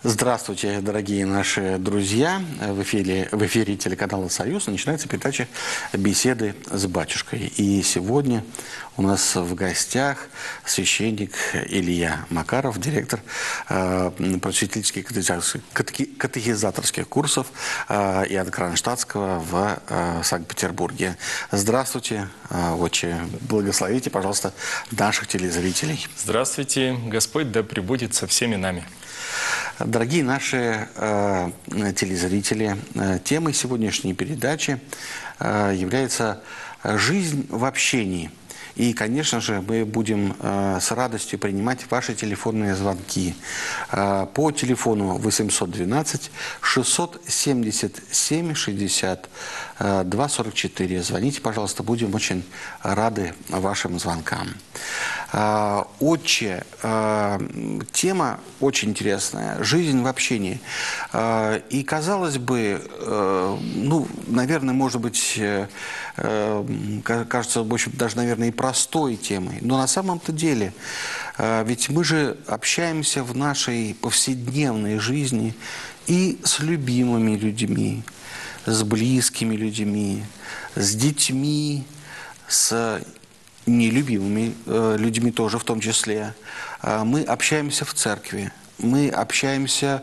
Здравствуйте, дорогие наши друзья. В эфире телеканала «Союз» начинается передача «Беседы с батюшкой». И сегодня у нас в гостях священник Илья Макаров, директор просветительских катехизаторских курсов Иоанна Кронштадтского в Санкт-Петербурге. Здравствуйте, отче. Благословите, пожалуйста, наших телезрителей. Здравствуйте. Господь да пребудет со всеми нами. Дорогие наши телезрители, темой сегодняшней передачи является «Жизнь в общении». И, конечно же, мы будем с радостью принимать ваши телефонные звонки по телефону 812-677-62-44. Звоните, пожалуйста, будем очень рады вашим звонкам. Отче, тема очень интересная. Жизнь в общении. И, казалось бы, наверное, может быть, кажется, в общем, даже, наверное, и простой темой. Но на самом-то деле, ведь мы же общаемся в нашей повседневной жизни и с любимыми людьми, с близкими людьми, с детьми, с нелюбимыми людьми тоже в том числе. Мы общаемся в церкви, мы общаемся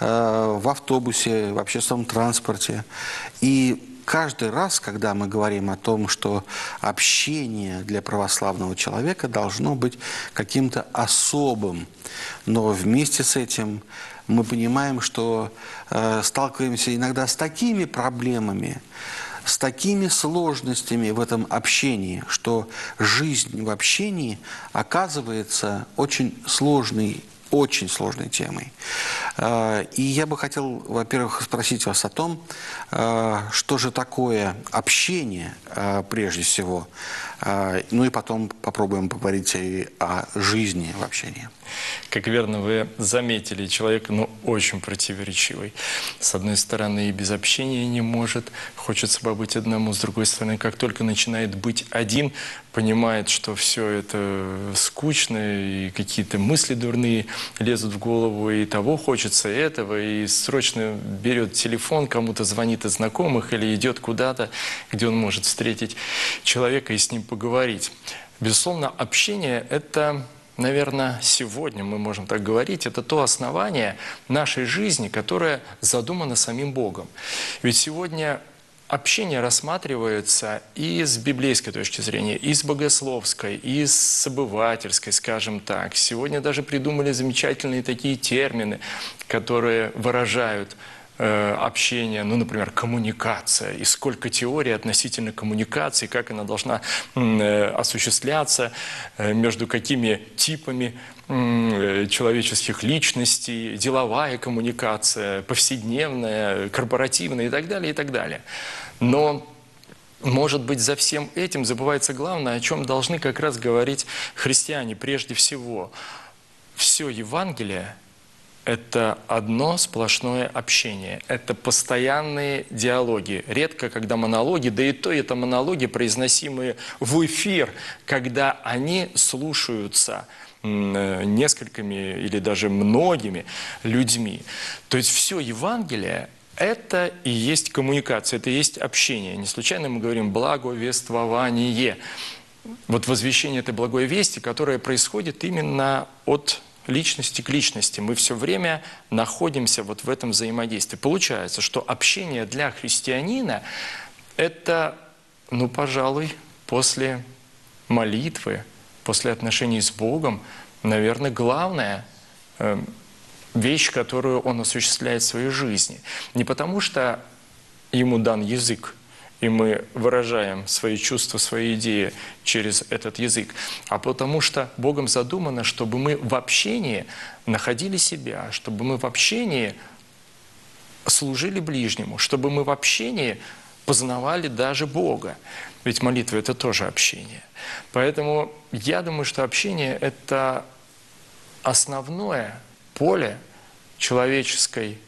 в автобусе, в общественном транспорте. И каждый раз, когда мы говорим о том, что общение для православного человека должно быть каким-то особым, но вместе с этим мы понимаем, что сталкиваемся иногда с такими проблемами, с такими сложностями в этом общении, что жизнь в общении оказывается очень сложной темой. И я бы хотел, во-первых, спросить вас о том, что же такое общение прежде всего, ну и потом попробуем поговорить и о жизни в общении. Как верно вы заметили, человек, очень противоречивый. С одной стороны, и без общения не может, хочется побыть одному. С другой стороны, как только начинает быть один, понимает, что все это скучно, и какие-то мысли дурные лезут в голову, и того хочется этого, и срочно берет телефон, кому-то звонит из знакомых, или идет куда-то, где он может встретить человека и с ним поговорить. Безусловно, общение – это... Наверное, сегодня мы можем так говорить, это то основание нашей жизни, которое задумано самим Богом. Ведь сегодня общение рассматривается и с библейской точки зрения, и с богословской, и с обывательской, скажем так. Сегодня даже придумали замечательные такие термины, которые выражают общение, например, коммуникация, и сколько теорий относительно коммуникации, как она должна осуществляться, между какими типами человеческих личностей, деловая коммуникация, повседневная, корпоративная и так далее, и так далее. Но, может быть, за всем этим забывается главное, о чем должны как раз говорить христиане прежде всего. Все Евангелие – это одно сплошное общение, это постоянные диалоги. Редко, когда монологи, да и то это монологи, произносимые в эфир, когда они слушаются несколькими или даже многими людьми. То есть все Евангелие – это и есть коммуникация, это и есть общение. Не случайно мы говорим «благовествование». Вот возвещение этой благой вести, которое происходит именно от личности к личности. Мы все время находимся вот в этом взаимодействии. Получается, что общение для христианина – это, пожалуй, после молитвы, после отношений с Богом, наверное, главная вещь, которую он осуществляет в своей жизни. Не потому, что ему дан язык, и мы выражаем свои чувства, свои идеи через этот язык, а потому что Богом задумано, чтобы мы в общении находили себя, чтобы мы в общении служили ближнему, чтобы мы в общении познавали даже Бога. Ведь молитва – это тоже общение. Поэтому я думаю, что общение – это основное поле человеческой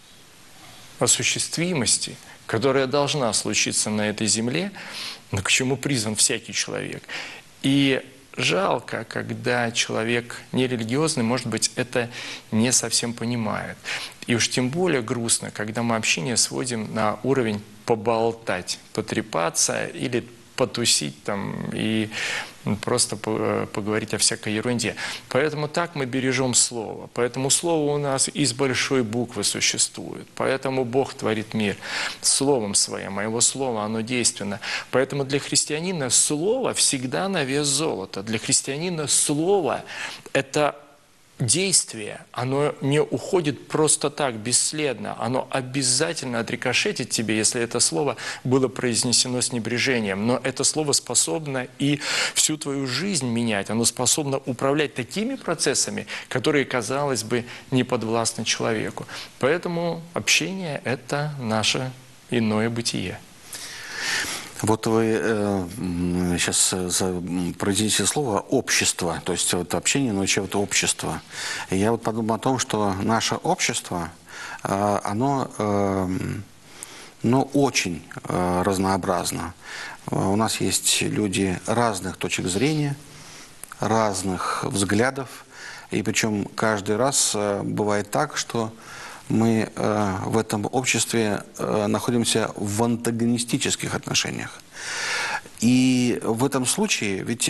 осуществимости, которая должна случиться на этой земле, но к чему призван всякий человек. И жалко, когда человек нерелигиозный, может быть, это не совсем понимает. И уж тем более грустно, когда мы общение сводим на уровень поболтать, потрепаться или потусить там и просто поговорить о всякой ерунде. Поэтому так мы бережем Слово. Поэтому Слово у нас из большой буквы существует. Поэтому Бог творит мир Словом Своим, а Его Слово, оно действенно. Поэтому для христианина Слово всегда на вес золота. Для христианина Слово – это действие, оно не уходит просто так, бесследно. Оно обязательно отрикошетит тебе, если это слово было произнесено с небрежением. Но это слово способно и всю твою жизнь менять. Оно способно управлять такими процессами, которые, казалось бы, не подвластны человеку. Поэтому общение – это наше иное бытие. Вот вы сейчас произнесли слово «общество», то есть вот общение, но еще вот общество. И я вот подумал о том, что наше общество, оно очень разнообразно. У нас есть люди разных точек зрения, разных взглядов, и причем каждый раз бывает так, что мы в этом обществе находимся в антагонистических отношениях. И в этом случае, ведь,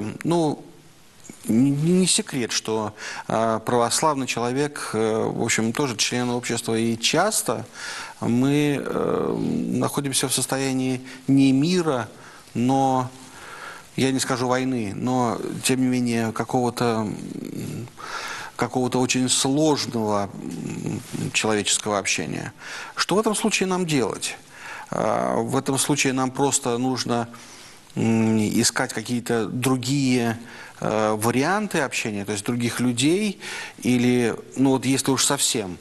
не секрет, что православный человек, в общем, тоже член общества, и часто мы находимся в состоянии не мира, но, я не скажу войны, но, тем не менее, какого-то очень сложного человеческого общения. Что в этом случае нам делать? В этом случае нам просто нужно искать какие-то другие варианты общения, то есть других людей, или, если уж совсем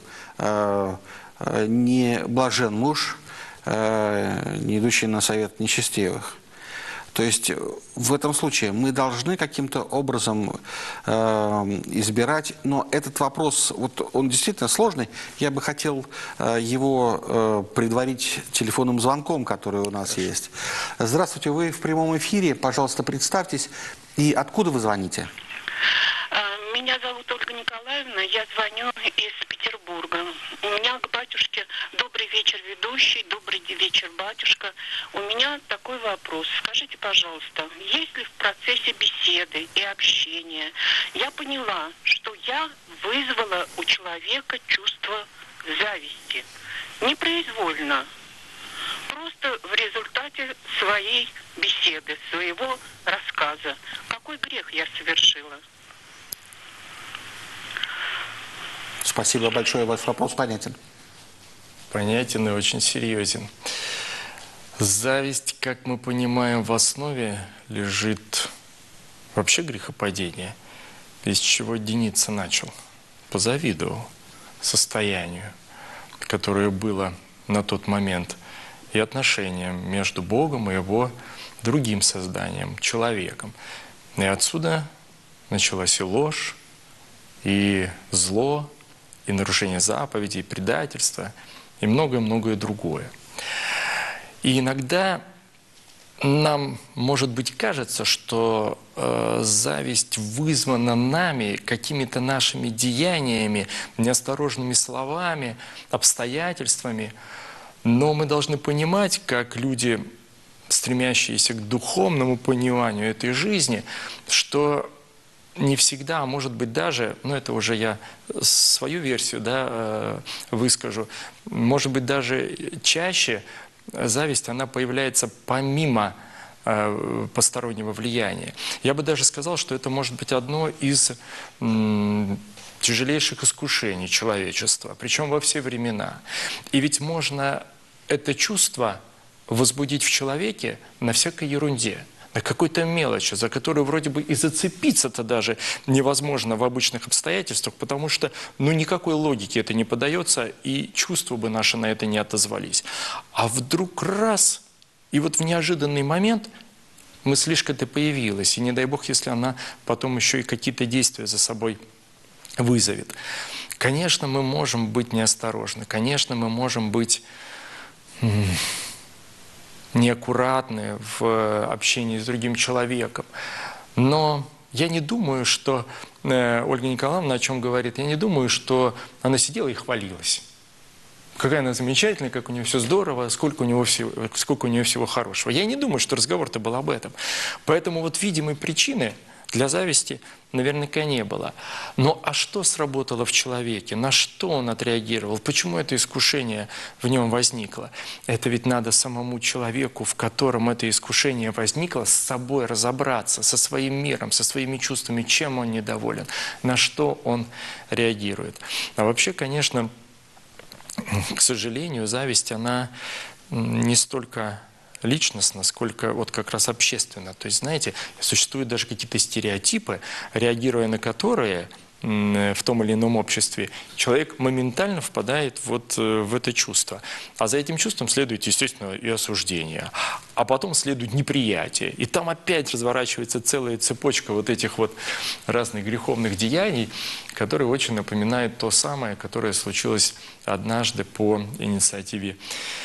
не блажен муж, не идущий на совет нечестивых. То есть в этом случае мы должны каким-то образом избирать, но этот вопрос, вот он действительно сложный. Я бы хотел его предварить телефонным звонком, который у нас есть. Здравствуйте, вы в прямом эфире, пожалуйста, представьтесь. И откуда вы звоните? Меня зовут Ольга Николаевна, я звоню из Петербурга. У меня к батюшке добрый вечер, ведущий, добрый вечер, батюшка. У меня такой вопрос. Скажите, пожалуйста, если в процессе беседы и общения я поняла, что я вызвала у человека чувство зависти, непроизвольно, просто в результате своей беседы, своего рассказа, какой грех я совершила? Спасибо большое, ваш вопрос понятен. Понятен и очень серьезен. Зависть, как мы понимаем, в основе лежит вообще грехопадение, из чего Деница начал. Позавидовал состоянию, которое было на тот момент, и отношениям между Богом и Его другим созданием, человеком. И отсюда началась и ложь, и зло, и нарушение заповедей, и предательство, и многое-многое другое. И иногда нам, может быть, кажется, что зависть вызвана нами, какими-то нашими деяниями, неосторожными словами, обстоятельствами. Но мы должны понимать, как люди, стремящиеся к духовному пониманию этой жизни, что не всегда, а может быть даже, это уже я свою версию выскажу, может быть даже чаще зависть, она появляется помимо постороннего влияния. Я бы даже сказал, что это может быть одно из тяжелейших искушений человечества, причем во все времена. И ведь можно это чувство возбудить в человеке на всякой ерунде, на какой-то мелочи, за которую вроде бы и зацепиться-то даже невозможно в обычных обстоятельствах, потому что никакой логики это не поддается, и чувства бы наши на это не отозвались. А вдруг раз, и вот в неожиданный момент мыслишка-то появилась, и не дай бог, если она потом еще и какие-то действия за собой вызовет. Конечно, мы можем быть неосторожны, конечно, мы можем быть неаккуратны в общении с другим человеком. Но я не думаю, что Ольга Николаевна о чем говорит, я не думаю, что она сидела и хвалилась. Какая она замечательная, как у нее все здорово, сколько у нее всего хорошего. Я не думаю, что разговор-то был об этом. Поэтому вот видимой причины для зависти наверняка не было. Но а что сработало в человеке? На что он отреагировал? Почему это искушение в нем возникло? Это ведь надо самому человеку, в котором это искушение возникло, с собой разобраться, со своим миром, со своими чувствами, чем он недоволен, на что он реагирует. А вообще, конечно, к сожалению, зависть, она не столько личностно, сколько вот как раз общественно. То есть, знаете, существуют даже какие-то стереотипы, реагируя на которые в том или ином обществе, человек моментально впадает вот в это чувство. А за этим чувством следует, естественно, и осуждение. А потом следует неприятие. И там опять разворачивается целая цепочка вот этих вот разных греховных деяний, которые очень напоминают то самое, которое случилось однажды по инициативе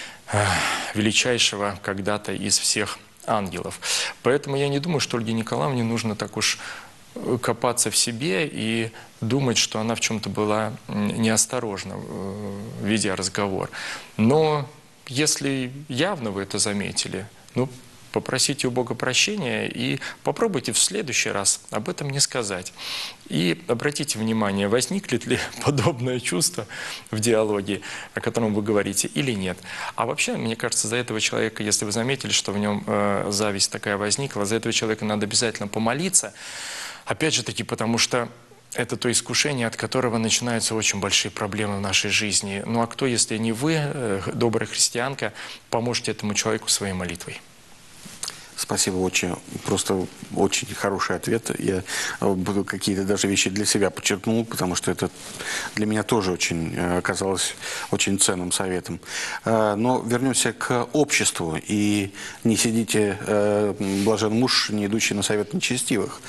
величайшего когда-то из всех ангелов. Поэтому я не думаю, что Ольге Николаевне нужно так уж копаться в себе и думать, что она в чем-то была неосторожна, ведя разговор. Но если явно вы это заметили, ну, попросите у Бога прощения и попробуйте в следующий раз об этом не сказать. И обратите внимание, возникнет ли подобное чувство в диалоге, о котором вы говорите, или нет. А вообще, мне кажется, за этого человека, если вы заметили, что в нем зависть такая возникла, за этого человека надо обязательно помолиться. Опять же таки, потому что это то искушение, от которого начинаются очень большие проблемы в нашей жизни. Ну а кто, если не вы, добрая христианка, поможете этому человеку своей молитвой? Спасибо, просто очень хороший ответ. Я какие-то даже вещи для себя подчеркнул, потому что это для меня тоже оказалось очень ценным советом. Но вернемся к обществу. И не сидите, блажен муж, не идущий на совет нечестивых.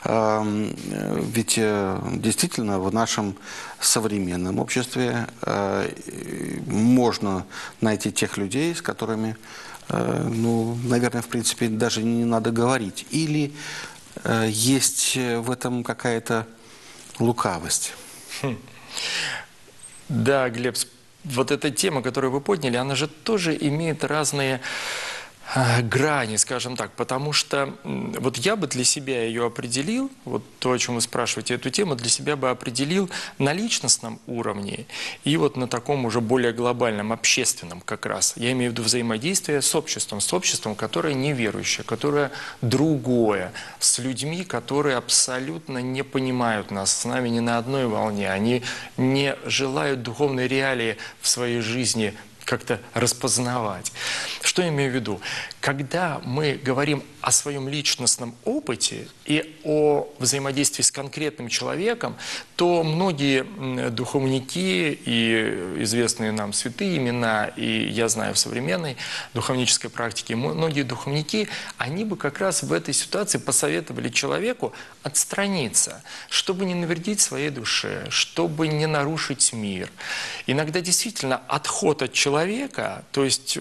Ведь действительно в нашем современном обществе можно найти тех людей, с которыми, ну, наверное, в принципе, даже не надо говорить. Или есть в этом какая-то лукавость? Да, Глеб, вот эта тема, которую вы подняли, она же тоже имеет разные грани, скажем так, потому что вот я бы для себя ее определил, вот то, о чем вы спрашиваете, эту тему для себя бы определил на личностном уровне и вот на таком уже более глобальном, общественном как раз. Я имею в виду взаимодействие с обществом, которое неверующее, которое другое, с людьми, которые абсолютно не понимают нас, с нами не на одной волне, они не желают духовной реалии в своей жизни как-то распознавать. Что я имею в виду? Когда мы говорим о своем личностном опыте и о взаимодействии с конкретным человеком, то многие духовники и известные нам святые имена, и я знаю в современной духовнической практике, многие духовники, они бы как раз в этой ситуации посоветовали человеку отстраниться, чтобы не навредить своей душе, чтобы не нарушить мир. Иногда действительно отход от человека, то есть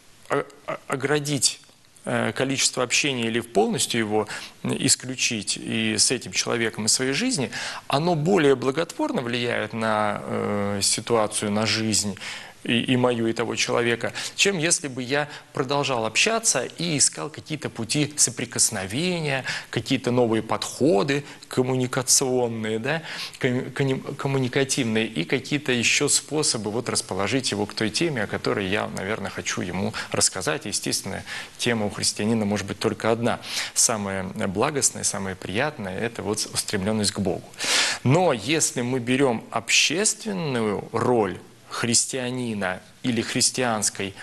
оградить количество общения или полностью его исключить и с этим человеком из своей жизни, оно более благотворно влияет на ситуацию, на жизнь и мою, и того человека, чем если бы я продолжал общаться и искал какие-то пути соприкосновения, какие-то новые подходы коммуникационные, да, коммуникативные, и какие-то еще способы вот расположить его к той теме, о которой я, наверное, хочу ему рассказать. Естественно, тема у христианина может быть только одна. Самая благостная, самая приятная – это вот устремленность к Богу. Но если мы берем общественную роль христианина или христианской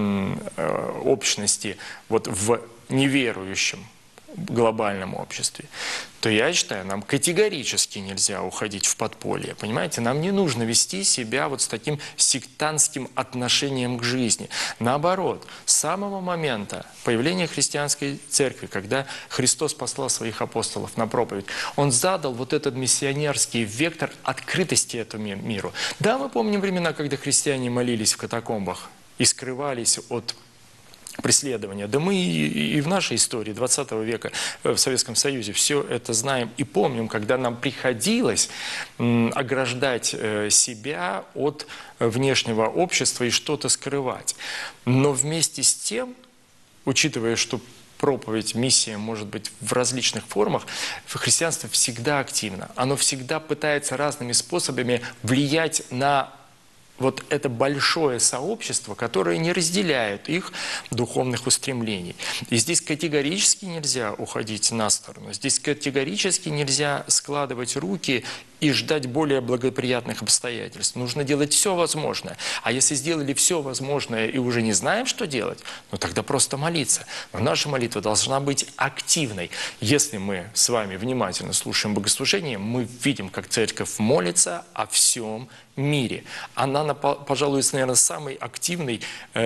общности вот в неверующем глобальном обществе, то я считаю, нам категорически нельзя уходить в подполье. Понимаете, нам не нужно вести себя вот с таким сектантским отношением к жизни. Наоборот, с самого момента появления христианской церкви, когда Христос послал своих апостолов на проповедь, Он задал вот этот миссионерский вектор открытости этому миру. Да, мы помним времена, когда христиане молились в катакомбах и скрывались от преследования. Да мы и в нашей истории 20 века в Советском Союзе все это знаем и помним, когда нам приходилось ограждать себя от внешнего общества и что-то скрывать. Но вместе с тем, учитывая, что проповедь, миссия может быть в различных формах, христианство всегда активно. Оно всегда пытается разными способами влиять на вот это большое сообщество, которое не разделяет их духовных устремлений. И здесь категорически нельзя уходить на сторону. Здесь категорически нельзя складывать руки и ждать более благоприятных обстоятельств. Нужно делать все возможное. А если сделали все возможное и уже не знаем, что делать, ну тогда просто молиться. Но наша молитва должна быть активной. Если мы с вами внимательно слушаем богослужение, мы видим, как церковь молится о всем мире. Она, пожалуй, наверное, самый активный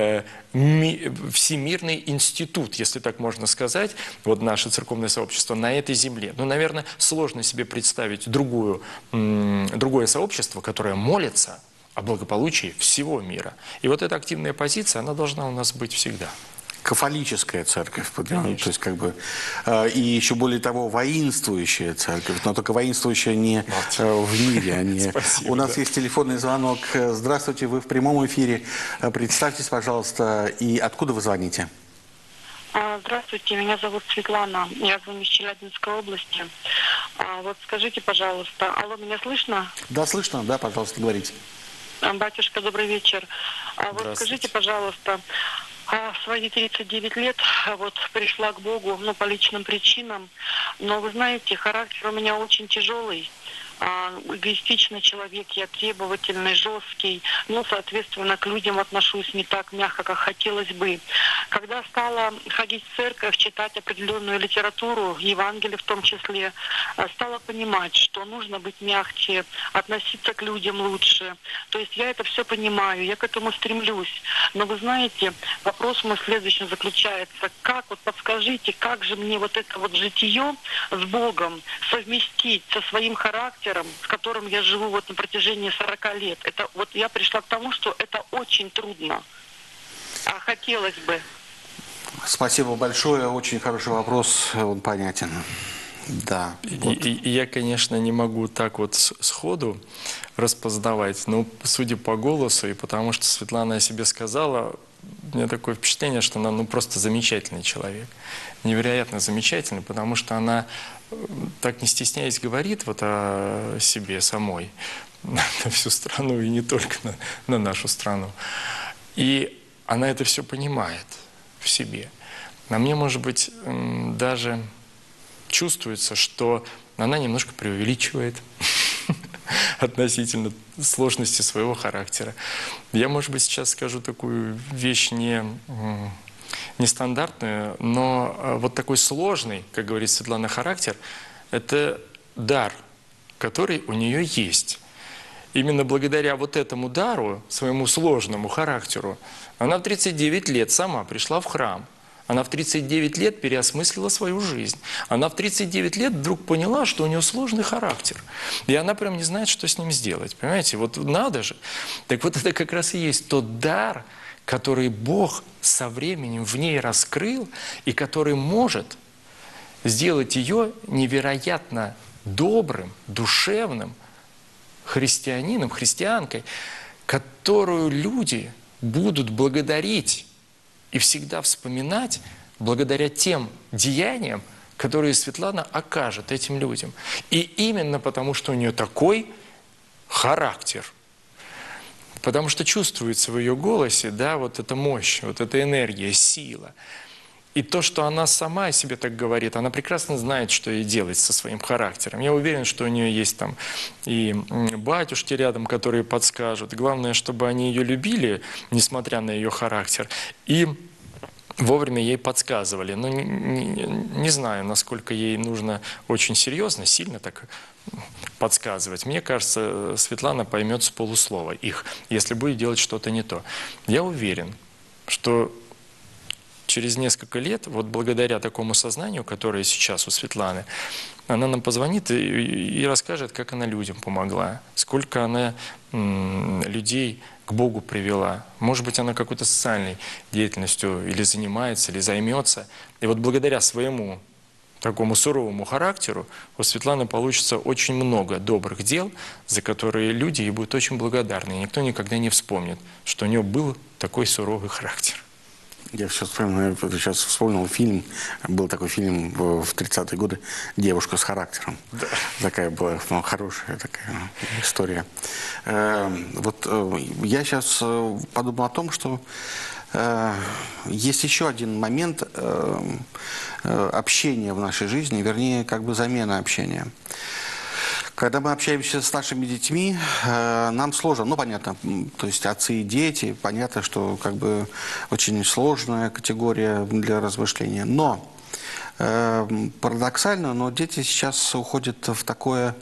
всемирный институт, если так можно сказать, вот наше церковное сообщество на этой земле. Ну, наверное, сложно себе представить другое сообщество, которое молится о благополучии всего мира. И вот эта активная позиция, она должна у нас быть всегда. Кафолическая церковь, то есть как бы, и еще более того, воинствующая церковь, но только воинствующая не в мире. А не... Спасибо, У нас есть телефонный звонок. Здравствуйте, вы в прямом эфире. Представьтесь, пожалуйста, и откуда вы звоните? Здравствуйте, меня зовут Светлана, я звоню из Челябинской области. Вот скажите, пожалуйста, алло, меня слышно? Да, слышно, да, пожалуйста, говорите. Батюшка, добрый вечер. Вот скажите, пожалуйста, в свои 39 лет вот пришла к Богу, ну, по личным причинам, но вы знаете, характер у меня очень тяжелый. Эгоистичный человек, я требовательный, жесткий, ну, соответственно, к людям отношусь не так мягко, как хотелось бы. Когда стала ходить в церковь, читать определенную литературу, Евангелие в том числе, стала понимать, что нужно быть мягче, относиться к людям лучше. То есть я это все понимаю, я к этому стремлюсь. Но вы знаете, вопрос мой следующим заключается. Как, вот подскажите, как же мне вот это вот житие с Богом совместить со своим характером, с которым я живу вот на протяжении 40 лет. Это вот я пришла к тому, что это очень трудно. А хотелось бы. Спасибо большое. Очень хороший вопрос. Он понятен. Да. Вот. И я, конечно, не могу так вот сходу распознавать, но судя по голосу и потому, что Светлана о себе сказала, у меня такое впечатление, что она просто замечательный человек. Невероятно замечательный, потому что она, так не стесняясь, говорит вот о себе самой на всю страну и не только на нашу страну. И она это все понимает в себе. На мне, может быть, даже чувствуется, что она немножко преувеличивает относительно сложности своего характера. Я, может быть, сейчас скажу такую вещь нестандартную, но вот такой сложный, как говорит Светлана, характер – это дар, который у нее есть. Именно благодаря вот этому дару, своему сложному характеру, она в 39 лет сама пришла в храм. Она в 39 лет переосмыслила свою жизнь. Она в 39 лет вдруг поняла, что у нее сложный характер. И она прям не знает, что с ним сделать. Понимаете, вот надо же. Так вот это как раз и есть тот дар, который Бог со временем в ней раскрыл, и который может сделать ее невероятно добрым, душевным христианином, христианкой, которую люди будут благодарить и всегда вспоминать благодаря тем деяниям, которые Светлана окажет этим людям. И именно потому, что у нее такой характер, потому что чувствуется в ее голосе, да, вот эта мощь, вот эта энергия, сила. И то, что она сама о себе так говорит, она прекрасно знает, что ей делать со своим характером. Я уверен, что у нее есть там и батюшки рядом, которые подскажут. Главное, чтобы они ее любили, несмотря на ее характер, и вовремя ей подсказывали. Но не знаю, насколько ей нужно очень серьезно, сильно так подсказывать. Мне кажется, Светлана поймет с полуслова их, если будет делать что-то не то. Я уверен, что через несколько лет, вот благодаря такому сознанию, которое сейчас у Светланы, она нам позвонит и расскажет, как она людям помогла, сколько она людей к Богу привела. Может быть, она какой-то социальной деятельностью или занимается, или займется. И вот благодаря своему такому суровому характеру у Светланы получится очень много добрых дел, за которые люди ей будут очень благодарны. И никто никогда не вспомнит, что у нее был такой суровый характер. Я сейчас вспомнил фильм, был такой фильм в 30-е годы «Девушка с характером». Да. Такая была хорошая такая история. Вот я сейчас подумал о том, что есть еще один момент общения в нашей жизни, вернее, как бы замена общения. Когда мы общаемся с нашими детьми, нам сложно, ну, понятно, то есть отцы и дети, понятно, что как бы очень сложная категория для размышления. Но, парадоксально, но дети сейчас уходят в такое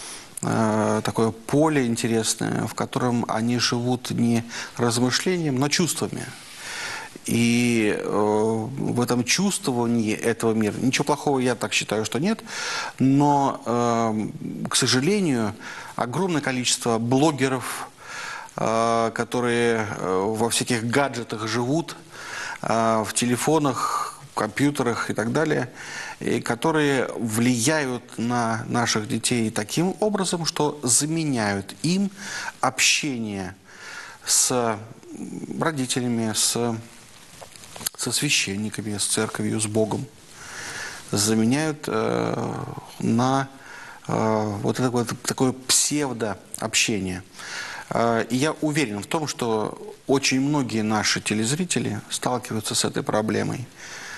поле интересное, в котором они живут не размышлением, но чувствами. И в этом чувствовании этого мира, ничего плохого, я так считаю, что нет, но, к сожалению, огромное количество блогеров, которые во всяких гаджетах живут, в телефонах, компьютерах и так далее, и которые влияют на наших детей таким образом, что заменяют им общение с родителями, со священниками, с церковью, с Богом, заменяют на вот это вот такое псевдообщение. И я уверен в том, что очень многие наши телезрители сталкиваются с этой проблемой.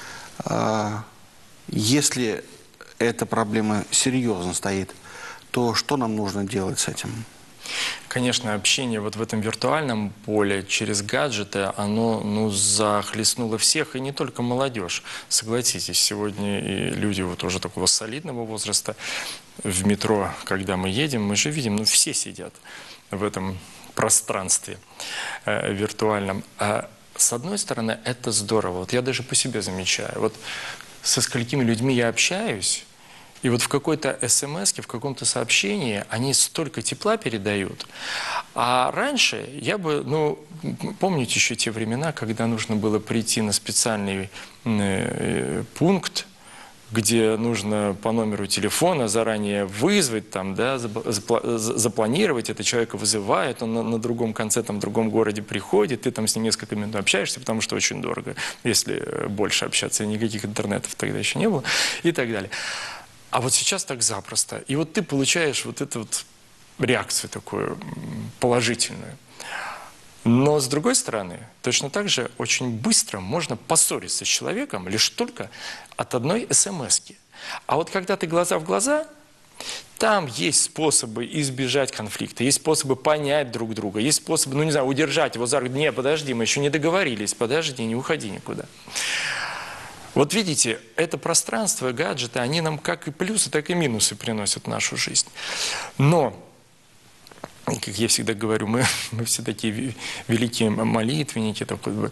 Если эта проблема серьезно стоит, то что нам нужно делать с этим? Конечно, общение вот в этом виртуальном поле через гаджеты, оно захлестнуло всех, и не только молодежь. Согласитесь, сегодня и люди вот уже такого солидного возраста в метро, когда мы едем, мы же видим, все сидят в этом пространстве виртуальном. А с одной стороны, это здорово. Вот я даже по себе замечаю. Вот со сколькими людьми я общаюсь, и вот в какой-то смс-ке, в каком-то сообщении они столько тепла передают. А раньше я бы, помните еще те времена, когда нужно было прийти на специальный пункт, где нужно по номеру телефона заранее вызвать, там, да, запланировать, это человека вызывает, он на другом конце, там, в другом городе приходит, ты там с ним несколько минут общаешься, потому что очень дорого, если больше общаться, и никаких интернетов тогда еще не было, и так далее. А вот сейчас так запросто. И вот ты получаешь вот эту вот реакцию такую положительную. Но с другой стороны, точно так же очень быстро можно поссориться с человеком лишь только от одной смс-ки. А вот когда ты глаза в глаза, там есть способы избежать конфликта, есть способы понять друг друга, есть способы, удержать его за руку. Не, подожди, мы еще не договорились, подожди, не уходи никуда. Вот видите, это пространство, гаджеты, они нам как и плюсы, так и минусы приносят в нашу жизнь. Но, как я всегда говорю, мы все такие великие молитвенники,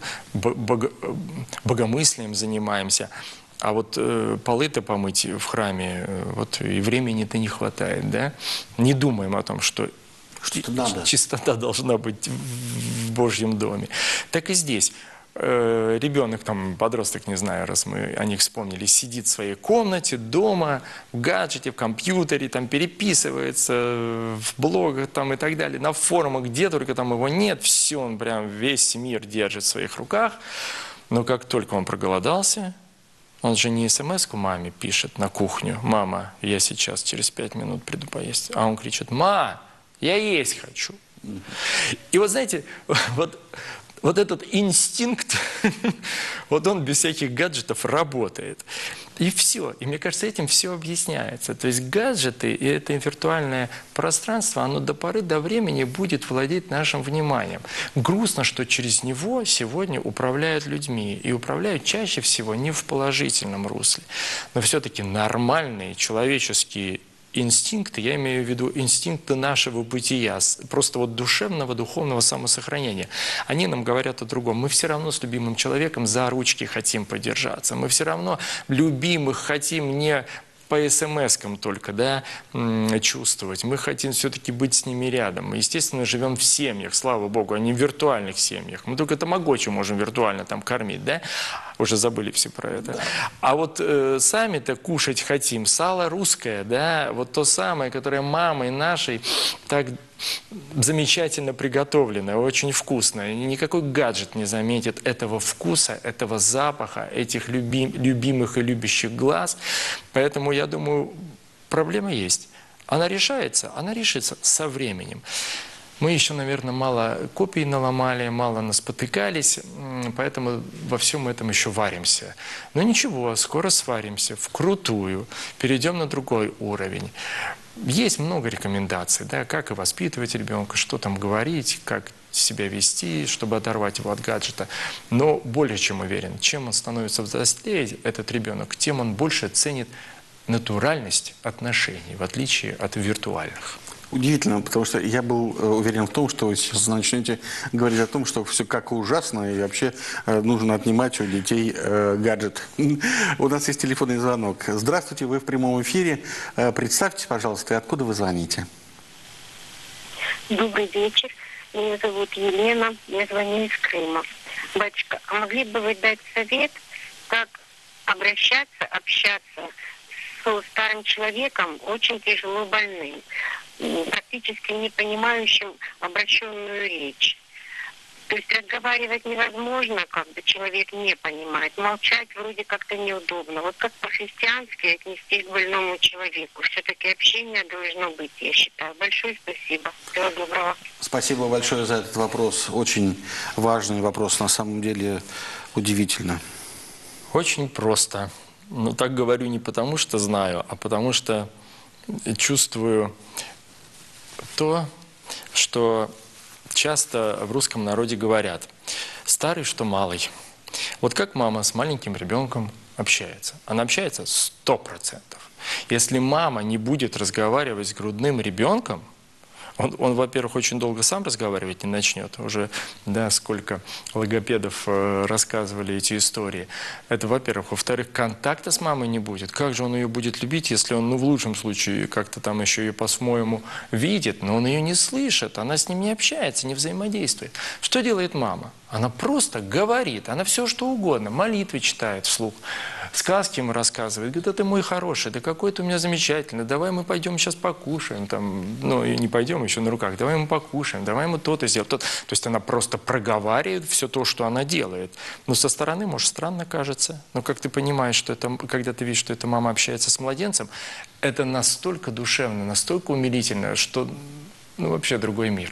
богомыслием занимаемся. А вот полы-то помыть в храме, вот и времени-то не хватает, да? Не думаем о том, что чистота должна быть в Божьем доме. Так и здесь. Ребенок, подросток, не знаю, раз мы о них вспомнили, сидит в своей комнате, дома, в гаджете, в компьютере, переписывается в блогах и так далее, на форумах, где только там его нет, все, он прям весь мир держит в своих руках. Но как только он проголодался, он же не смс-ку маме пишет на кухню: «Мама, я сейчас через 5 минут приду поесть», а он кричит: «Ма, я есть хочу». И вот знаете, вот этот инстинкт, вот он без всяких гаджетов работает. И все. И мне кажется, этим все объясняется. То есть гаджеты и это виртуальное пространство, оно до поры до времени будет владеть нашим вниманием. Грустно, что через него сегодня управляют людьми. И управляют чаще всего не в положительном русле. Но все-таки нормальные человеческие инстинкты, я имею в виду инстинкты нашего бытия, просто вот душевного, духовного самосохранения, они нам говорят о другом. Мы все равно с любимым человеком за ручки хотим подержаться. Мы все равно любимых хотим не по смс-кам только, да, чувствовать. Мы хотим все-таки быть с ними рядом. Мы, естественно, живем в семьях, слава Богу, а не в виртуальных семьях. Мы только тамагочи можем виртуально там кормить, да? Уже забыли все про это. Да. А вот сами-то кушать хотим. Сало русское, да, вот то самое, которое мамой нашей так замечательно приготовленное, очень вкусное. Никакой гаджет не заметит этого вкуса, этого запаха, этих любимых и любящих глаз. Поэтому, я думаю, проблема есть. Она решается? Она решится со временем. Мы еще, наверное, мало копий наломали, мало наспотыкались, поэтому во всем этом еще варимся. Но ничего, скоро сваримся вкрутую, перейдем на другой уровень. Есть много рекомендаций, да, как и воспитывать ребенка, что там говорить, как себя вести, чтобы оторвать его от гаджета. Но более чем уверен, чем он становится взрослее, этот ребенок, тем он больше ценит натуральность отношений, в отличие от виртуальных. Удивительно, потому что я был уверен в том, что вы сейчас начнете говорить о том, что все как ужасно и вообще нужно отнимать у детей гаджет. У нас есть телефонный звонок. Здравствуйте, вы в прямом эфире. Представьтесь, пожалуйста, и откуда вы звоните? Добрый вечер. Меня зовут Елена. Я звоню из Крыма. Батюшка, а могли бы вы дать совет, как обращаться, общаться со старым человеком, очень тяжело больным, практически не понимающим обращенную речь? То есть разговаривать невозможно, как бы человек не понимает. Молчать вроде как-то неудобно. Вот как по-христиански отнестись к больному человеку. Все-таки общение должно быть, я считаю. Большое спасибо. Всего доброго. Спасибо большое за этот вопрос. Очень важный вопрос. На самом деле удивительно. Очень просто. Но так говорю не потому, что знаю, а потому что чувствую то, что часто в русском народе говорят: старый, что малый. Вот как мама с маленьким ребенком общается? Она общается 100%. Если мама не будет разговаривать с грудным ребенком, он, во-первых, очень долго сам разговаривать не начнет. Уже, да, сколько логопедов рассказывали эти истории. Это, во-первых. Во-вторых, контакта с мамой не будет. Как же он ее будет любить, если он, ну, в лучшем случае, как-то там еще ее по-своему видит, но он ее не слышит, она с ним не общается, не взаимодействует. Что делает мама? Она просто говорит, она все что угодно, молитвы читает вслух, сказки ему рассказывает, говорит: да ты мой хороший, да какой ты у меня замечательный, давай мы пойдем сейчас покушаем, там, ну и не пойдем еще на руках, давай мы покушаем, давай мы то-то сделаем, то-то. То есть она просто проговаривает все то, что она делает. Но со стороны, может, странно кажется, но как ты понимаешь, что это, когда ты видишь, что эта мама общается с младенцем, это настолько душевно, настолько умилительно, что, ну, вообще другой мир.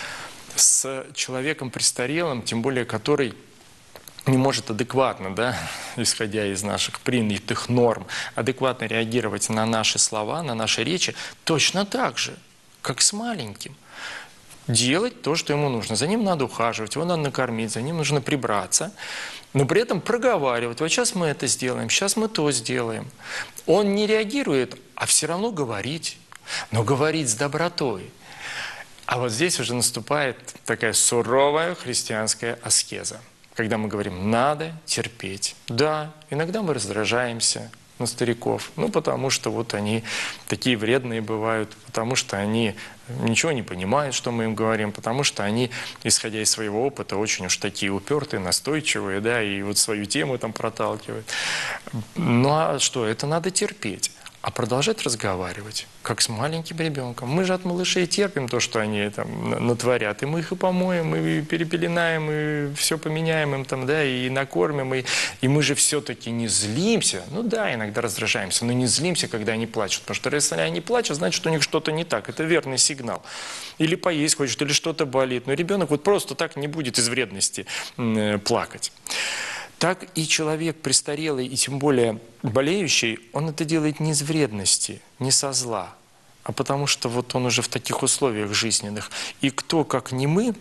С человеком престарелым, тем более который не может адекватно, да, исходя из наших принятых норм, адекватно реагировать на наши слова, на наши речи, точно так же, как с маленьким. Делать то, что ему нужно. За ним надо ухаживать, его надо накормить, за ним нужно прибраться, но при этом проговаривать: вот сейчас мы это сделаем, сейчас мы то сделаем. Он не реагирует, а все равно говорить, но говорить с добротой. А вот здесь уже наступает такая суровая христианская аскеза, когда мы говорим: надо терпеть. Да, иногда мы раздражаемся на стариков, ну потому что вот они такие вредные бывают, потому что они ничего не понимают, что мы им говорим, потому что они, исходя из своего опыта, очень уж такие упертые, настойчивые, да, и вот свою тему там проталкивают. Ну а что, это надо терпеть. А продолжать разговаривать, как с маленьким ребенком. Мы же от малышей терпим то, что они там натворят. И мы их и помоем, и перепеленаем, и все поменяем им там, да, и накормим. И мы же все-таки не злимся. Ну да, иногда раздражаемся, но не злимся, когда они плачут. Потому что если они плачут, значит, у них что-то не так. Это верный сигнал. Или поесть хочет, или что-то болит. Но ребенок вот просто так не будет из вредности плакать. Так и человек престарелый, и тем более болеющий, он это делает не из вредности, не со зла, а потому что вот он уже в таких условиях жизненных. И кто, как не мы,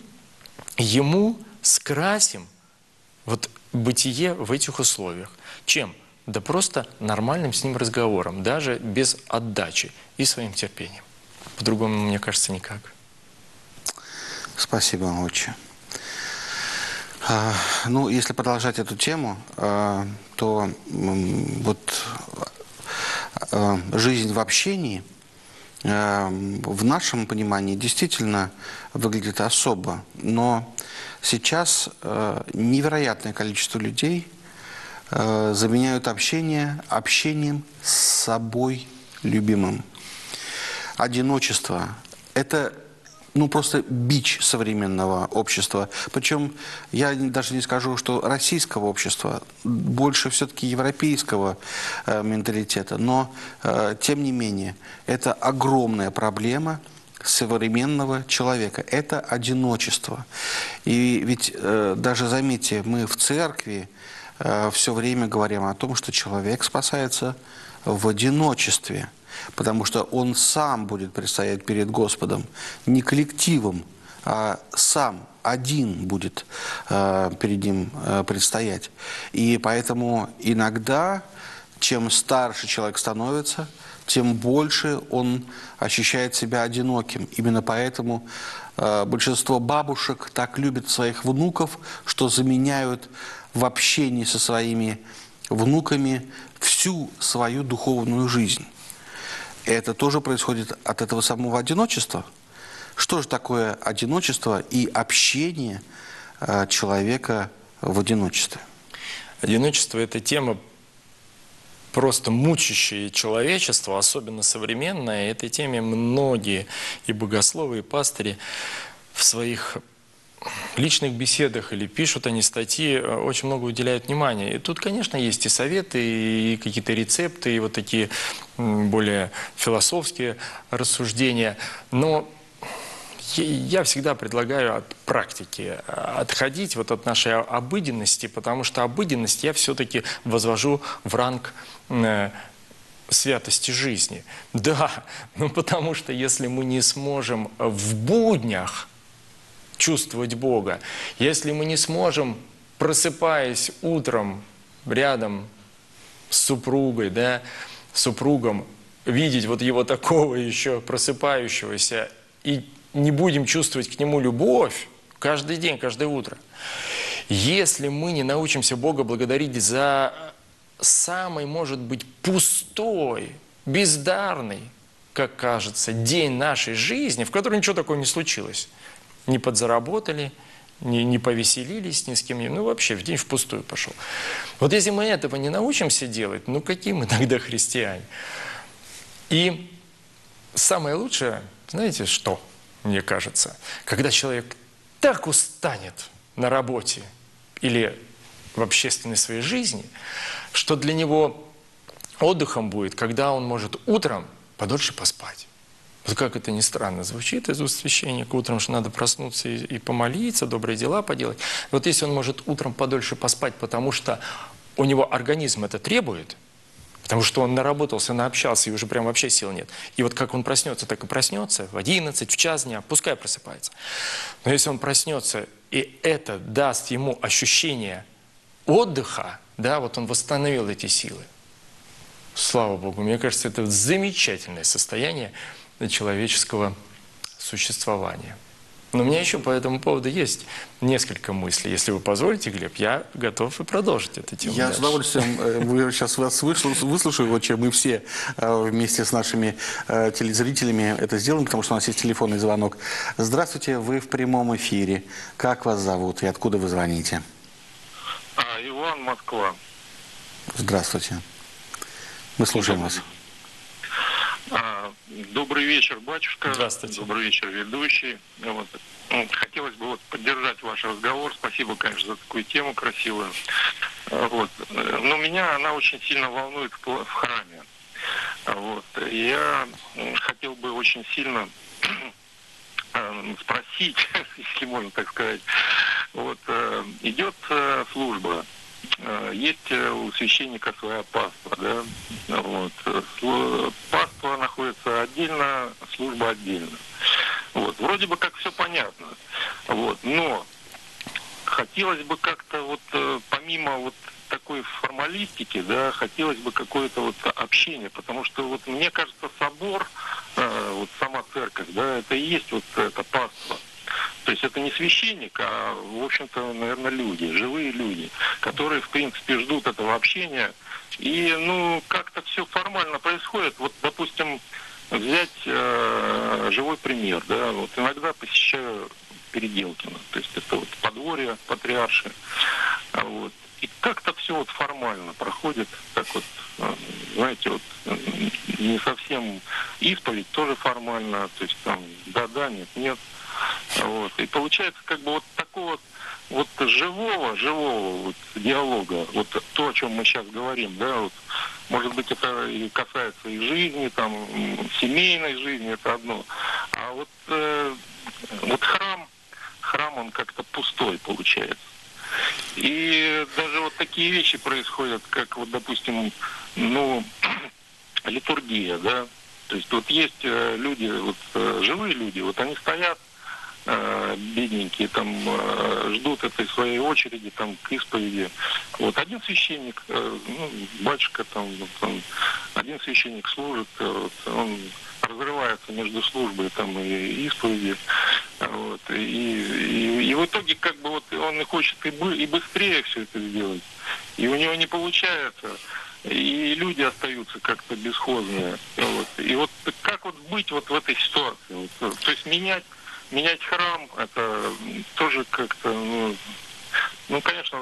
ему скрасим вот бытие в этих условиях. Чем? да просто нормальным с ним разговором, даже без отдачи и своим терпением. По-другому, мне кажется, никак. Спасибо, отче. Ну, если продолжать эту тему, то вот жизнь в общении в нашем понимании действительно выглядит особо, но сейчас невероятное количество людей заменяют общение общением с собой любимым. Одиночество – это просто бич современного общества. Причем я даже не скажу, что российского общества, больше все-таки европейского менталитета. Но, тем не менее, это огромная проблема современного человека. Это одиночество. И ведь даже, заметьте, мы в церкви все время говорим о том, что человек спасается в одиночестве. Потому что он сам будет предстоять перед Господом, не коллективом, а сам один будет перед Ним предстоять. И поэтому иногда, чем старше человек становится, тем больше он ощущает себя одиноким. Именно поэтому большинство бабушек так любят своих внуков, что заменяют в общении со своими внуками всю свою духовную жизнь. Это тоже происходит от этого самого одиночества. Что же такое одиночество и общение человека в одиночестве? Одиночество – это тема, просто мучащее человечество, особенно современное. Этой теме многие и богословы, и пастыри в своих личных беседах или пишут они статьи, очень много уделяют внимания. И тут, конечно, есть и советы, и какие-то рецепты, и вот такие более философские рассуждения. Но я всегда предлагаю от практики отходить вот от нашей обыденности, потому что обыденность я все-таки возвожу в ранг святости жизни. Да, потому что если мы не сможем в буднях чувствовать Бога, если мы не сможем, просыпаясь утром рядом с супругой, да, супругом, видеть вот его такого еще просыпающегося, и не будем чувствовать к нему любовь каждый день, каждое утро, если мы не научимся Бога благодарить за самый, может быть, пустой, бездарный, как кажется, день нашей жизни, в котором ничего такого не случилось, не подзаработали, не повеселились ни с кем, вообще в день впустую пошел. Вот если мы этого не научимся делать, какие мы тогда христиане? И самое лучшее, знаете что, мне кажется, когда человек так устанет на работе или в общественной своей жизни, что для него отдыхом будет, когда он может утром подольше поспать. Вот как это ни странно звучит из уст священника, утром же надо проснуться и помолиться, добрые дела поделать. Вот если он может утром подольше поспать, потому что у него организм это требует, потому что он наработался, наобщался, и уже прям вообще сил нет. И вот как он проснется, так и проснется в 11, в час дня, пускай просыпается. Но если он проснется, и это даст ему ощущение отдыха, да, вот он восстановил эти силы. Слава Богу, мне кажется, это замечательное состояние человеческого существования. Но у меня еще по этому поводу есть несколько мыслей. Если вы позволите, Глеб, я готов и продолжить эту тему. Я дальше. с удовольствием сейчас вас выслушаю, вот чем мы все вместе с нашими телезрителями это сделаем, потому что у нас есть телефонный звонок. Здравствуйте, вы в прямом эфире. Как вас зовут и откуда вы звоните? Иван, Москва. Здравствуйте. Мы слушаем вас. Добрый вечер, батюшка. Здравствуйте. Добрый вечер, ведущий. Хотелось бы поддержать ваш разговор. Спасибо, конечно, за такую тему красивую. Но меня она очень сильно волнует в храме. Я хотел бы очень сильно спросить, если можно так сказать. Идет служба. Есть у священника своя паства, да? Паства находится отдельно, служба отдельно. Вроде бы как все понятно. Но хотелось бы как-то помимо такой формалистики, да, хотелось бы какое-то вот общение, потому что вот мне кажется, собор, вот сама церковь, да, это и есть вот это паства. То есть это не священник, а, в общем-то, наверное, люди, живые люди, которые, в принципе, ждут этого общения. И, ну, как-то все формально происходит. Вот, допустим, взять живой пример, да, вот иногда посещаю Переделкино, то есть это вот подворье патриарши, вот. И как-то все вот формально проходит, так вот, знаете, вот не совсем исповедь тоже формально, то есть там да-да, нет-нет. Вот. И получается как бы вот такого вот живого вот диалога, вот то, о чем мы сейчас говорим, да, вот, может быть, это и касается и жизни, там, семейной жизни, это одно. А вот, вот храм, он как-то пустой получается. И даже вот такие вещи происходят, как вот, допустим, ну, литургия, да, то есть вот есть люди, вот живые люди, вот они стоят, бедненькие, там ждут этой своей очереди там к исповеди. Вот один священник, ну, батюшка там, вот, один священник служит, вот, он разрывается между службой там и исповеди, вот, и в итоге как бы вот он и хочет и быстрее все это сделать, и у него не получается. И люди остаются как-то бесхозные. Вот. И вот как вот быть вот в этой ситуации? Вот, то есть менять храм, это тоже как-то, ну, конечно,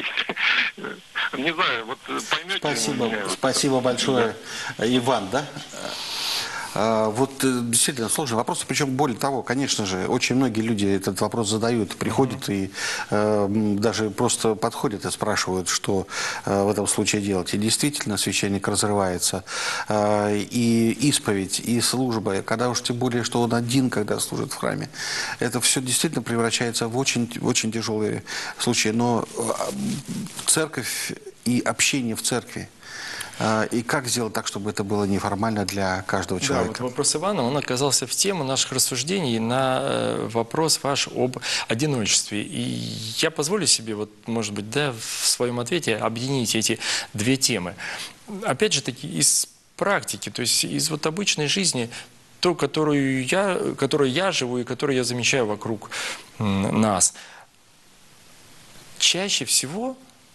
не знаю, вот поймете. Спасибо, спасибо большое, да. Иван, да? Вот действительно сложный вопрос, причем более того, конечно же, очень многие люди этот вопрос задают, приходят и даже просто подходят и спрашивают, что в этом случае делать. И действительно священник разрывается, и исповедь, и служба, когда уж тем более, что он один, когда служит в храме, это все действительно превращается в очень тяжелые случаи. Но церковь и общение в церкви, и как сделать так, чтобы это было неформально для каждого человека? Да, вот вопрос Ивана, он оказался в тему наших рассуждений на вопрос ваш об одиночестве. И я позволю себе, вот, может быть, да, в своем ответе объединить эти две темы. Опять же таки, из практики, то есть из вот обычной жизни, то, которой я живу и которую я замечаю вокруг нас. Чаще всего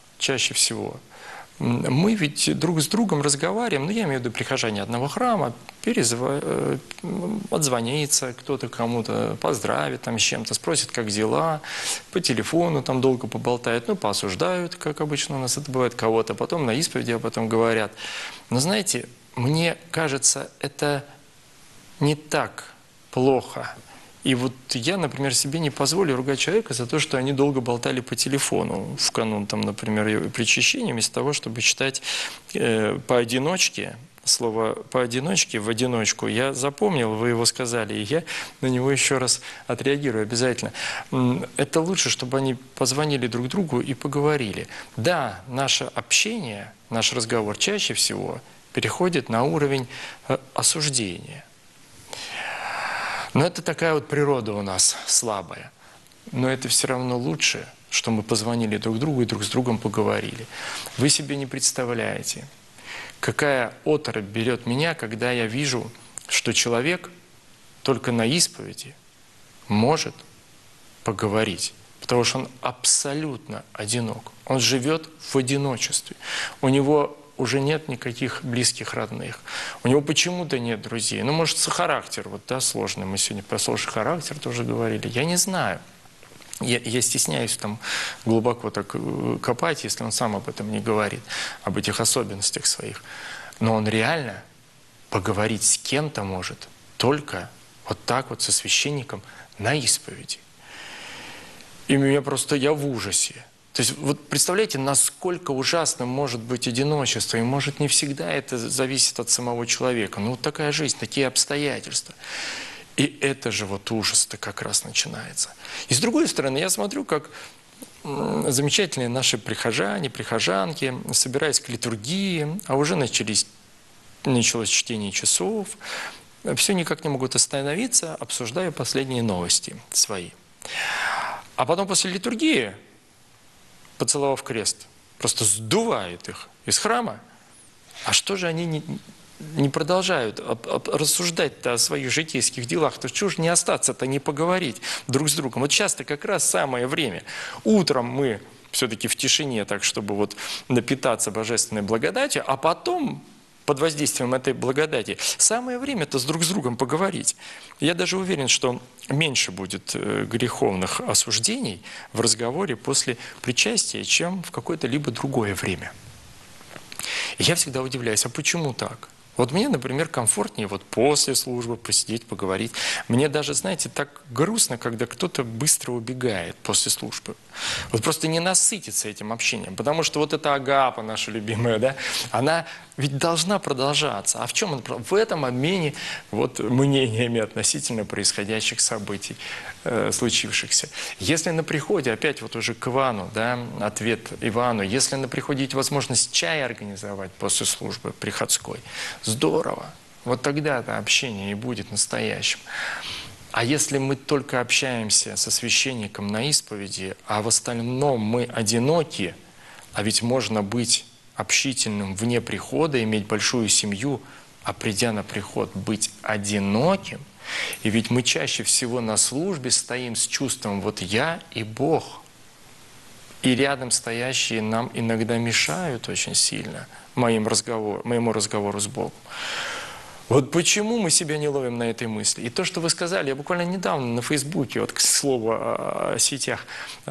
мы ведь друг с другом разговариваем, ну, я имею в виду прихожане одного храма, отзвонится кто-то кому-то, поздравит там с чем-то, спросит, как дела, по телефону там долго поболтает, ну, поосуждают, как обычно у нас это бывает, кого-то, потом на исповеди об этом говорят. Но знаете, мне кажется, это не так плохо. И вот я, например, себе не позволю ругать человека за то, что они долго болтали по телефону в канун, там, например, причащения, вместо того, чтобы читать поодиночке. Слово «поодиночке», «в одиночку» я запомнил, вы его сказали, и я на него еще раз отреагирую обязательно. Это лучше, чтобы они позвонили друг другу и поговорили. Да, наше общение, наш разговор чаще всего переходит на уровень осуждения. Но это такая вот природа у нас слабая. Но это все равно лучше, что мы позвонили друг другу и друг с другом поговорили. Вы себе не представляете, какая оторопь берет меня, когда я вижу, что человек только на исповеди может поговорить. Потому что он абсолютно одинок. Он живет в одиночестве. У него уже нет никаких близких родных. У него почему-то нет друзей. Ну, может, характер вот, да, сложный. Мы сегодня про сложный характер тоже говорили. Я не знаю. Я стесняюсь там глубоко так копать, если он сам об этом не говорит, об этих особенностях своих. Но он реально поговорить с кем-то может только вот так вот со священником на исповеди. И я в ужасе. То есть, вот представляете, насколько ужасным может быть одиночество, и может не всегда это зависит от самого человека. Ну, вот такая жизнь, такие обстоятельства. И это же вот ужас-то как раз начинается. И с другой стороны, я смотрю, как замечательные наши прихожане, прихожанки, собираясь к литургии, а уже началось чтение часов, все никак не могут остановиться, обсуждая последние новости свои. А потом после литургии, поцеловав крест, просто сдувает их из храма. А что же они не продолжают рассуждать-то о своих житейских делах? То чего же не остаться-то, не поговорить друг с другом? Вот часто как раз самое время. Утром мы все-таки в тишине, так чтобы вот напитаться божественной благодатью, а потом под воздействием этой благодати самое время-то с другом поговорить. Я даже уверен, что меньше будет греховных осуждений в разговоре после причастия, чем в какое-то либо другое время. И я всегда удивляюсь, а почему так? Вот мне, например, комфортнее вот после службы посидеть, поговорить. Мне даже, знаете, так грустно, когда кто-то быстро убегает после службы. Вот просто не насытиться этим общением. Потому что вот эта агапа наша любимая, да, она ведь должна продолжаться. А в чем она? В этом обмене вот мнениями относительно происходящих событий, случившихся. Если на приходе, опять вот уже к Ивану, да, ответ Ивану, если на приходе есть возможность чай организовать после службы приходской, здорово. Вот тогда-то общение и будет настоящим. А если мы только общаемся со священником на исповеди, а в остальном мы одиноки, а ведь можно быть общительным вне прихода, иметь большую семью, а придя на приход, быть одиноким, и ведь мы чаще всего на службе стоим с чувством «вот я и Бог». И рядом стоящие нам иногда мешают очень сильно моему разговору с Богом. Вот почему мы себя не ловим на этой мысли? И то, что вы сказали, я буквально недавно на Фейсбуке, вот к слову о сетях,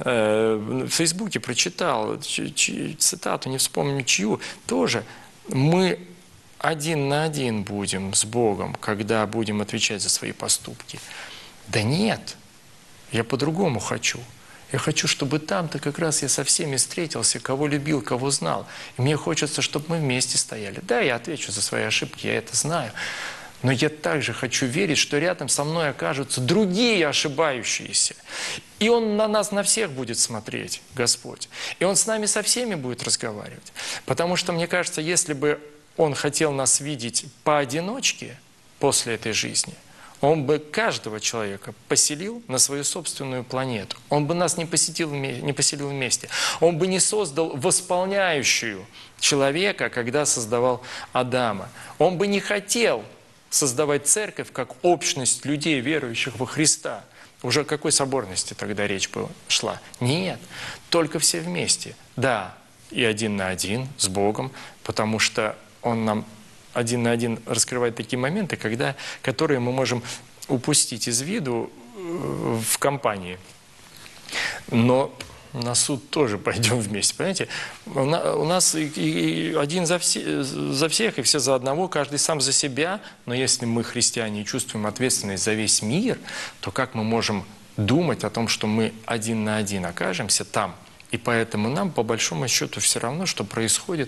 в Фейсбуке прочитал цитату, не вспомню чью, тоже мы один на один будем с Богом, когда будем отвечать за свои поступки. Да нет, я по-другому хочу. Я хочу, чтобы там-то как раз я со всеми встретился, кого любил, кого знал. И мне хочется, чтобы мы вместе стояли. Да, я отвечу за свои ошибки, я это знаю. Но я также хочу верить, что рядом со мной окажутся другие ошибающиеся. И Он на нас, на всех будет смотреть, Господь. И Он с нами со всеми будет разговаривать. Потому что, мне кажется, если бы Он хотел нас видеть поодиночке после этой жизни, Он бы каждого человека поселил на свою собственную планету. Он бы нас не поселил вместе. Он бы не создал восполняющую человека, когда создавал Адама. Он бы не хотел создавать церковь как общность людей, верующих во Христа. Уже о какой соборности тогда речь шла? Нет, только все вместе. Да, и один на один с Богом, потому что Он нам один на один раскрывает такие моменты, которые мы можем упустить из виду в компании. Но на суд тоже пойдем вместе, понимаете? У нас и один за всех, и все за одного, каждый сам за себя. Но если мы, христиане, чувствуем ответственность за весь мир, то как мы можем думать о том, что мы один на один окажемся там? И поэтому нам, по большому счету, все равно, что происходит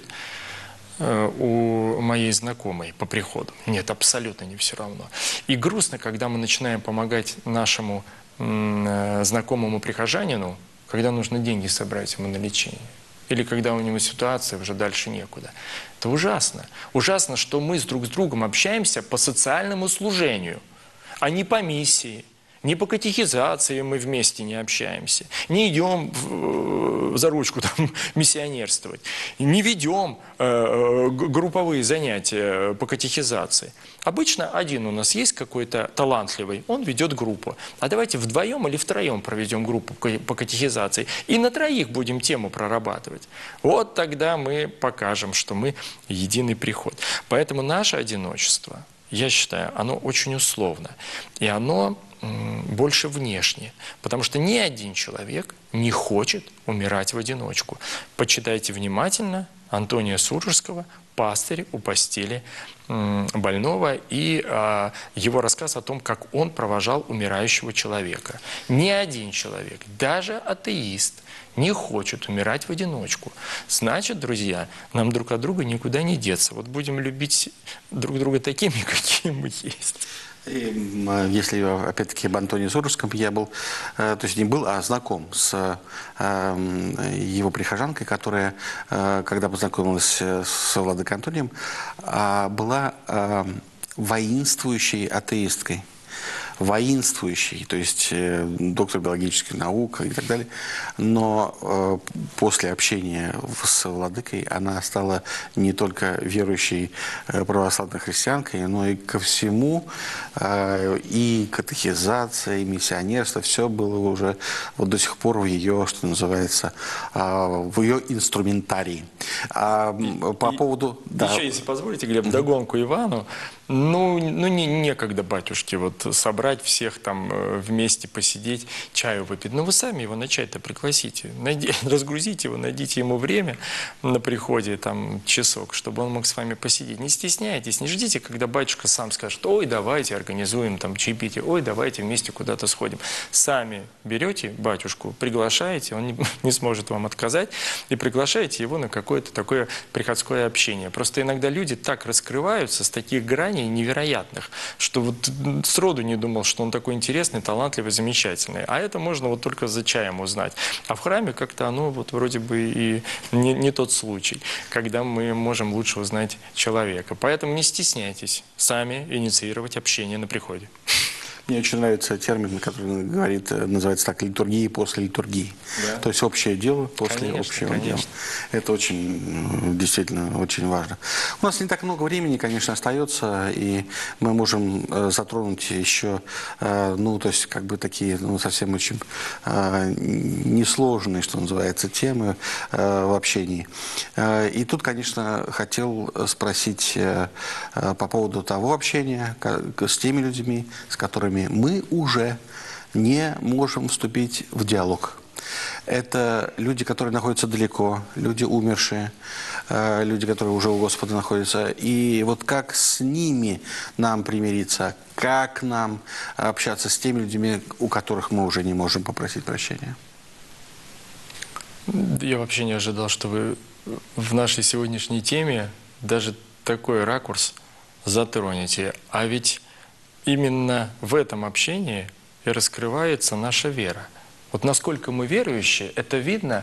у моей знакомой по приходу. Нет, абсолютно не все равно. И грустно, когда мы начинаем помогать нашему знакомому прихожанину, когда нужно деньги собрать ему на лечение. Или когда у него ситуация, уже дальше некуда. Это ужасно. Ужасно, что мы друг с другом общаемся по социальному служению, а не по миссии. Не по катехизации мы вместе не общаемся, не идем за ручку там, миссионерствовать, не ведем групповые занятия по катехизации. Обычно один у нас есть какой-то талантливый, он ведет группу. А давайте вдвоем или втроем проведем группу по катехизации и на троих будем тему прорабатывать. Вот тогда мы покажем, что мы единый приход. Поэтому наше одиночество, я считаю, оно очень условно. И оно больше внешне. Потому что ни один человек не хочет умирать в одиночку. Почитайте внимательно Антония Сурожского «Пастырь у постели больного» и его рассказ о том, как он провожал умирающего человека. Ни один человек, даже атеист, не хочет умирать в одиночку. Значит, друзья, нам друг от друга никуда не деться. Вот будем любить друг друга такими, какие мы есть. Если, опять-таки, об Антоне Сурожском, я был, то есть не был, а знаком с его прихожанкой, которая, когда познакомилась с владыкой Антонием, была воинствующей атеисткой. воинствующей, то есть доктор биологических наук и так далее. Но после общения с владыкой она стала не только верующей православной христианкой, но и ко всему, и катехизация, и миссионерство, все было уже вот до сих пор в ее, что называется, в ее инструментарии. По поводу... Еще, если позволите, Глеб, догонку Ивану. Некогда батюшке вот собрать всех там вместе посидеть, чаю выпить. Но вы сами его на чай-то пригласите. Разгрузите его, найдите ему время на приходе, там, часок, чтобы он мог с вами посидеть. Не стесняйтесь, не ждите, когда батюшка сам скажет: ой, давайте организуем там чаепитие, ой, давайте вместе куда-то сходим. Сами берете батюшку, приглашаете, он не сможет вам отказать, и приглашаете его на какое-то такое приходское общение. Просто иногда люди так раскрываются с таких граней невероятных, что вот сроду не думал, что он такой интересный, талантливый, замечательный. А это можно вот только за чаем узнать. А в храме как-то оно вот вроде бы и не тот случай, когда мы можем лучше узнать человека. Поэтому не стесняйтесь сами инициировать общение на приходе. Мне очень нравится термин, который говорит, называется так: литургии после литургии. Да. То есть общее дело после общего дела. Это очень, действительно, очень важно. У нас не так много времени, конечно, остается, и мы можем затронуть еще, то есть, как бы такие, совсем очень несложные, что называется, темы в общении. И тут, конечно, хотел спросить по поводу того общения с теми людьми, с которыми мы уже не можем вступить в диалог. Это люди, которые находятся далеко, люди умершие, люди, которые уже у Господа находятся. И вот как с ними нам примириться, как нам общаться с теми людьми, у которых мы уже не можем попросить прощения? Я вообще не ожидал, что вы в нашей сегодняшней теме даже такой ракурс затронете. А ведь именно в этом общении и раскрывается наша вера. Вот насколько мы верующие, это видно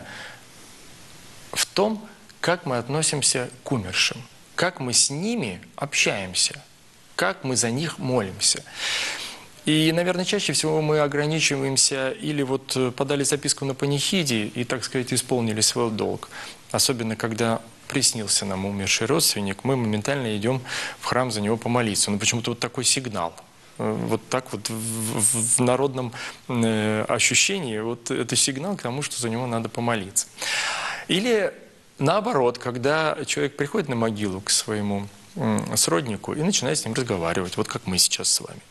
в том, как мы относимся к умершим, как мы с ними общаемся, как мы за них молимся. И, наверное, чаще всего мы ограничиваемся или вот подали записку на панихиде и, так сказать, исполнили свой долг. Особенно, когда приснился нам умерший родственник, мы моментально идем в храм за него помолиться. Но почему-то вот такой сигнал. Вот так вот в народном ощущении вот это сигнал к тому, что за него надо помолиться. Или наоборот, когда человек приходит на могилу к своему сроднику и начинает с ним разговаривать, вот как мы сейчас с вами.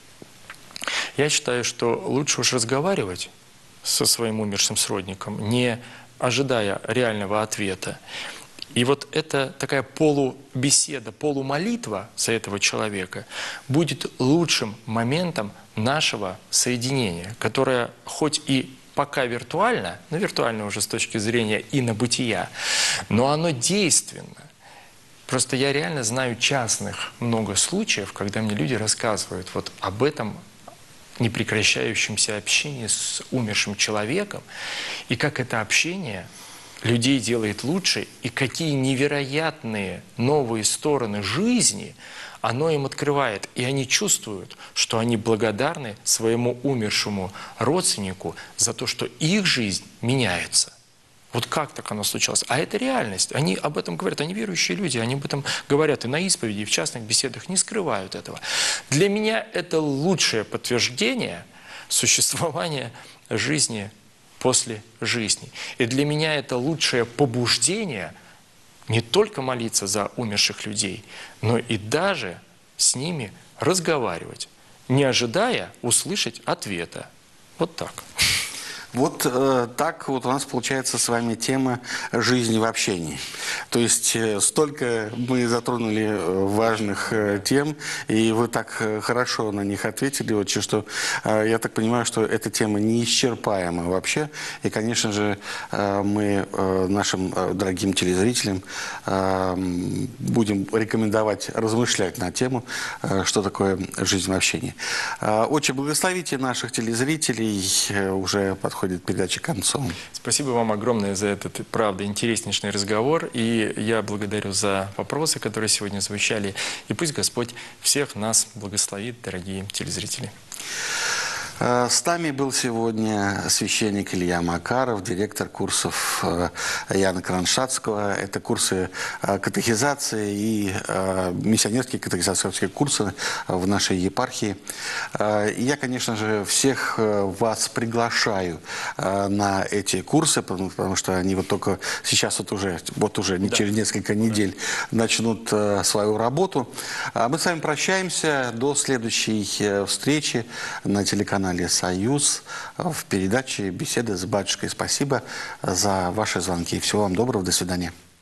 Я считаю, что лучше уж разговаривать со своим умершим сродником, не ожидая реального ответа. И вот эта такая полубеседа, полумолитва за этого человека будет лучшим моментом нашего соединения, которое хоть и пока виртуально, но виртуально уже с точки зрения инобытия, но оно действенно. Просто я реально знаю частных много случаев, когда мне люди рассказывают вот об этом непрекращающемся общении с умершим человеком, и как это общение людей делает лучше, и какие невероятные новые стороны жизни оно им открывает. И они чувствуют, что они благодарны своему умершему родственнику за то, что их жизнь меняется. Вот как так оно случалось? А это реальность. Они об этом говорят, они верующие люди, они об этом говорят и на исповеди, и в частных беседах, не скрывают этого. Для меня это лучшее подтверждение существования жизни после жизни. И для меня это лучшее побуждение не только молиться за умерших людей, но и даже с ними разговаривать, не ожидая услышать ответа. Вот так. Вот так вот у нас получается с вами тема жизни в общении. То есть столько мы затронули важных тем, и вы так хорошо на них ответили, очень, что я так понимаю, что эта тема неисчерпаема вообще. И, конечно же, мы нашим дорогим телезрителям будем рекомендовать размышлять на тему, что такое жизнь в общении. Отче, благословите наших телезрителей, уже подходит подходит передача к концу. Спасибо вам огромное за этот, правда, интереснейший разговор. И я благодарю за вопросы, которые сегодня звучали. И пусть Господь всех нас благословит, дорогие телезрители. С нами был сегодня священник Илья Макаров, директор курсов Яна Кроншацкого. Это курсы катехизации и миссионерские катехизаторские курсы в нашей епархии. Я, конечно же, всех вас приглашаю на эти курсы, потому что они вот только сейчас вот уже через несколько недель начнут свою работу. Мы с вами прощаемся до следующей встречи на телеканале «Союз» в передаче «Беседы с батюшкой». Спасибо за ваши звонки. Всего вам доброго. До свидания.